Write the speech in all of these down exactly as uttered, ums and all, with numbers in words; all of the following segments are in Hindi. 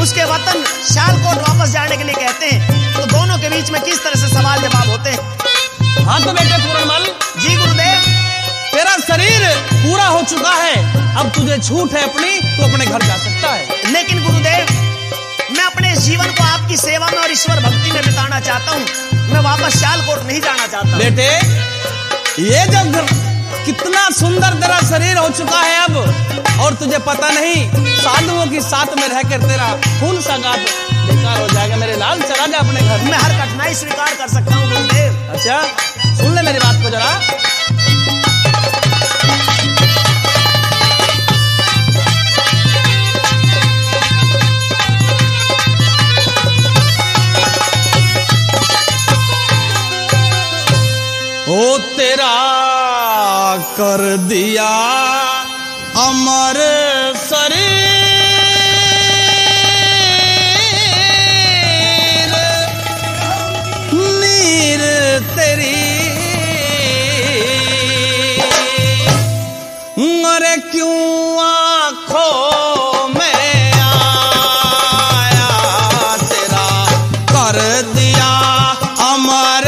उसके वतन सियालकोट वापस जाने के लिए कहते हैं, तो दोनों के बीच में किस तरह से सवाल जवाब होते हैं। हाँ तो बेटे पूरनमल जी गुरुदेव, तेरा शरीर पूरा हो चुका है, अब तुझे छूट है अपनी, तू अपने घर जा सकता है। लेकिन गुरुदेव मैं अपने जीवन को आपकी सेवा में और ईश्वर भक्ति में बिताना चाहता हूँ, मैं वापस सियालकोट नहीं जाना चाहता। बेटे ये जब कितना सुंदर तेरा शरीर हो चुका है अब, और तुझे पता नहीं साधुओं की साथ में रहकर तेरा खून सगात बेकार हो जाएगा। मेरे लाल चला जा अपने घर। मैं हर कठिनाई स्वीकार कर सकता हूँ गुरुदेव। अच्छा सुन ले मेरी बात को जरा। ओ तेरा कर दिया अमर शरीर, नीर तेरी अरे क्यों आँखों में आया, तेरा कर दिया अमर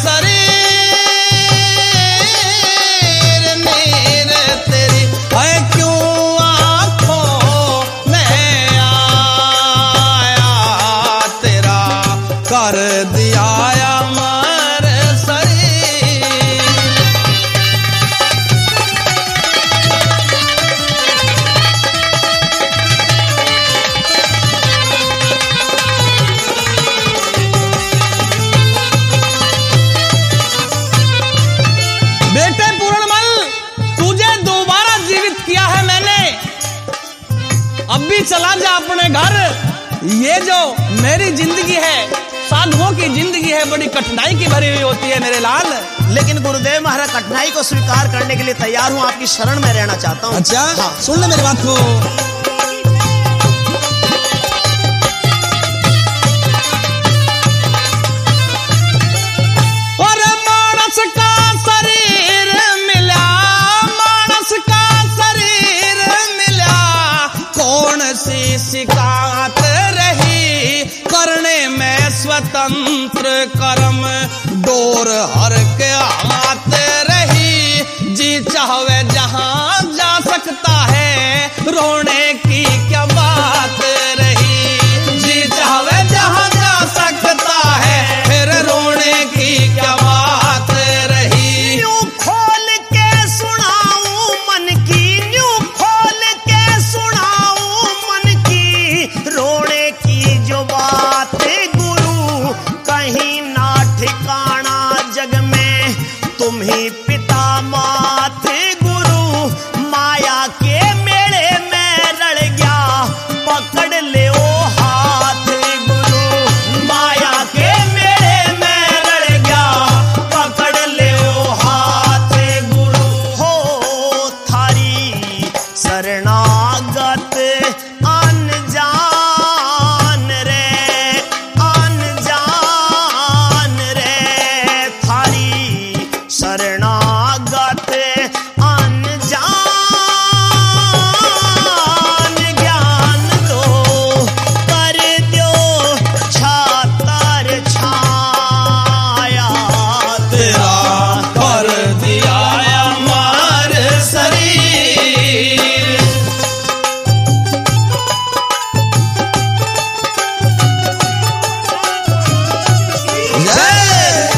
चला जा अपने घर। ये जो मेरी जिंदगी है, साधुओं की जिंदगी है, बड़ी कठिनाई की भरी हुई होती है मेरे लाल। लेकिन गुरुदेव मैं हर कठिनाई को स्वीकार करने के लिए तैयार हूँ, आपकी शरण में रहना चाहता हूँ। अच्छा हाँ सुन ले मेरी बात को। और मानस का शरीर मिला, मानस का शरीर मिला, कौन सी शिकायत रही करने में स्वतंत्र कर्म, डोर हर के हाथ रही, जी चाहे जहां जा सकता है, रोने की क्या बात रही, जी चाहे जहां जा सकता है, फिर रोने की क्या बात रही। न्यू खोल के सुनाऊं मन की, न्यू खोल के सुनाऊं मन की, रोने की जो बात गुरु कहीं ना ठिकाना जग में, तुम ही पिता माते गुरु, माया के मेले में रड़ गया, पकड़ ले ओ हाथ गुरु, माया के मेले में रड़ गया, पकड़ ले ओ हाथ गुरु। हो थारी शरणागत अनजान रे, अनजान रे, थारी शरणागत अनजान, ज्ञान दो कर दो छातर छाया, तेरा कर दिया अमर शरीर। जय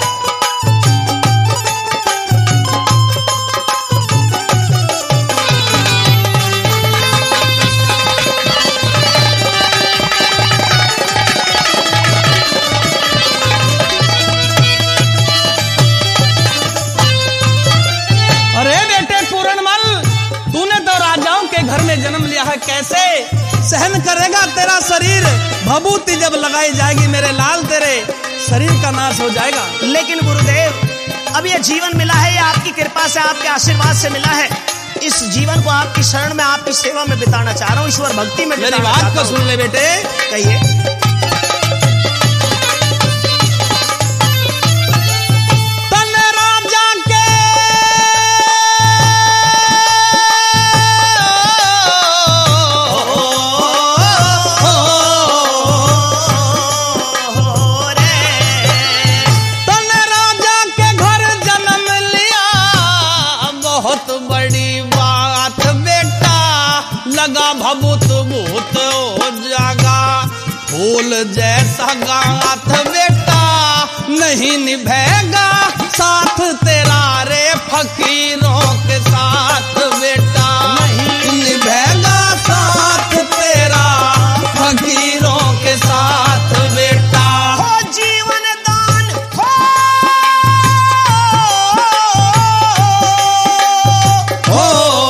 अरे बेटे पूरनमल, तूने तो राजाओं के घर में जन्म लिया है, कैसे सहन करेगा तेरा शरीर? भभूति जब लगाई जाएगी मेरे लाल, तेरे शरीर का नाश हो जाएगा। लेकिन गुरुदेव अब ये जीवन मिला है, ये आपकी कृपा से, आपके आशीर्वाद से मिला है, इस जीवन को आपकी शरण में, आपकी सेवा में बिताना चाह रहा हूँ, ईश्वर भक्ति में मेरी बिताना बात चाहता को हूँ। सुन ले बेटे। कहिए। तन राजा के फूल जैसा गाथ बेटा नहीं निभेगा साथ तेरा रे फकीरों के साथ बेटा नहीं निभेगा साथ तेरा फकीरों के साथ बेटा। हो जीवन दान हो, हो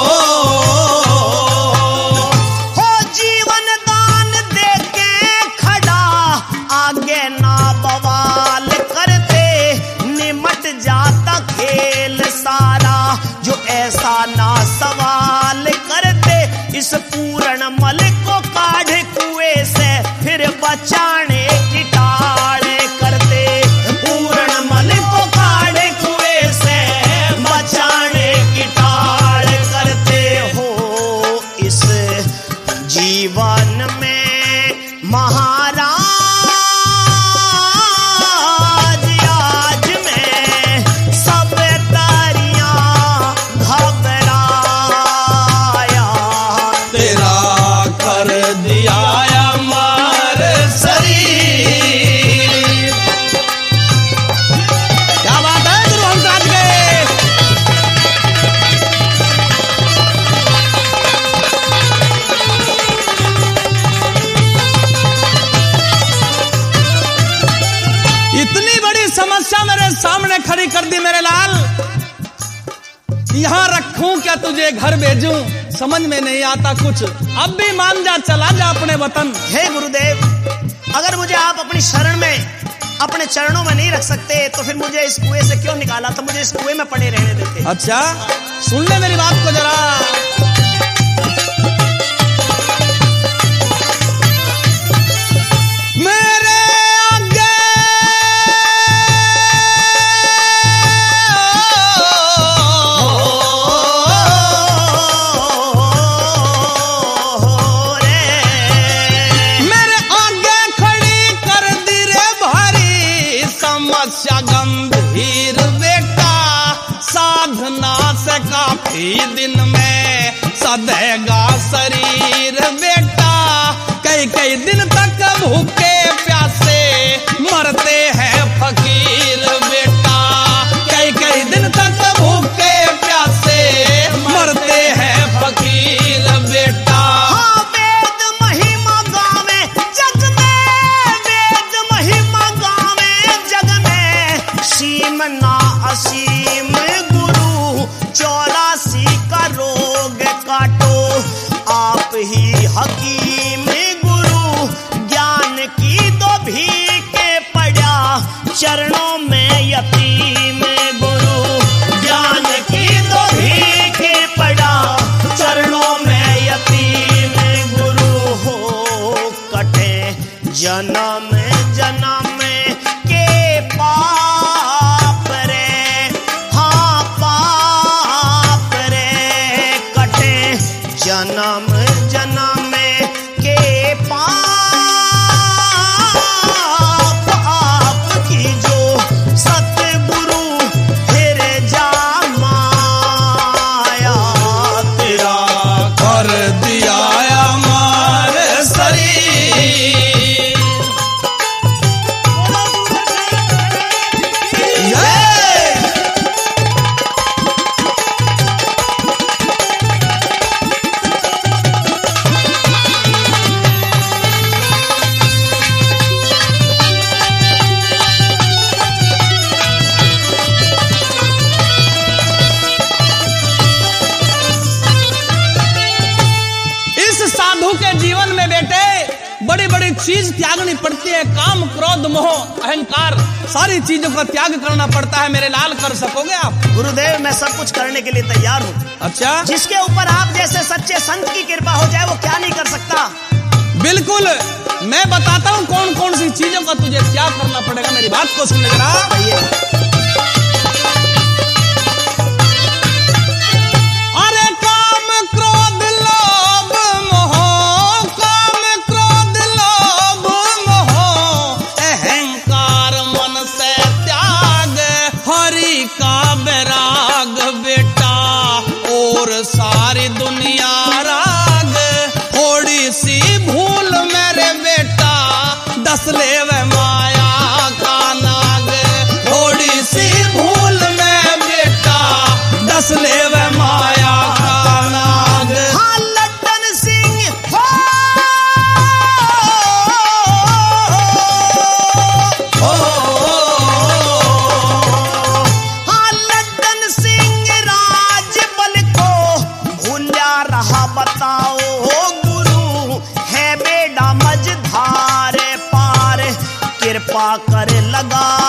हो जीवन दान देके खड़ा आगे ना बवाल करते निमट जाता खेल सारा जो ऐसा ना सवाल करते इस पूर्ण मल को काढ़े कुएं से फिर बचाने की टाले करते पूर्ण मल को काढ़े कुएं से बचाने की टाल करते हो। इस जीवन में महाराज आज में सब तारियां घबराया तेरा कर दिया अमर शरीर। क्या बात है गुरु हंसराज के। इतनी बड़ी समस्या मेरे सामने खड़ी कर दी मेरे लाल, यहाँ रखूं क्या तुझे घर भेजूं समझ में नहीं आता कुछ, अब भी मान जा चला जा अपने वतन। हे गुरुदेव, अगर मुझे आप अपनी शरण में अपने चरणों में नहीं रख सकते तो फिर मुझे इस कुएं से क्यों निकाला, तो मुझे इस कुएं में पड़े रहने देते। अच्छा सुन ले मेरी बात को जरा। मेरे आगे मेरे आगे खड़ी कर दी रे भारी समस्या गंभीर बेटा, साधना से काफी दिन में सदेगा शरीर बेटा, कई कई दिन तक भूखे प्यासे मरते हैं फकीर बेटा, कई कई दिन तक भूखे प्यासे मरते हैं फकीर बेटा। हाँ, वेद महिमा गावे जग में, वेद महिमा गावे जग में, सीम ना असीम गुरु चौरासी का रोग काटो, आप ही हकीम गुरु ज्ञान की दो भीखे पड़ा चरणों में यतीम गुरु, ज्ञान की दो भीखे पड़ा चरणों में यतीम गुरु हो। कटे जन्म जन्म के पाप रे, हाँ पाप रे, कटे जन्म जन्म के पाप, आपकी जो सतगुरु फिर जा माया तेरा कर दिया अमर शरीर। जय। इस साधु के जीवन में बेटे बड़ी बड़ी चीज त्यागनी पड़ती है, काम क्रोध मोह अहंकार सारी चीजों का त्याग करना पड़ता है मेरे लाल, कर सकोगे आप? गुरुदेव, मैं सब कुछ करने के लिए तैयार हूँ। अच्छा जिसके ऊपर आप जैसे सच्चे संत की कृपा हो जाए वो क्या नहीं कर सकता। बिल्कुल, मैं बताता हूँ कौन कौन सी चीजों का तुझे त्याग करना पड़ेगा, मेरी बात को सुन ले जरा। अरे काम क्रोध लोभ मोह, काम क्रोध लोभ मोह अहंकार मन से त्याग, हरि का बैराग बेटा और सारी दुनिया राग, थोड़ी सी भूल मेरे बेटा कृपा करे लगा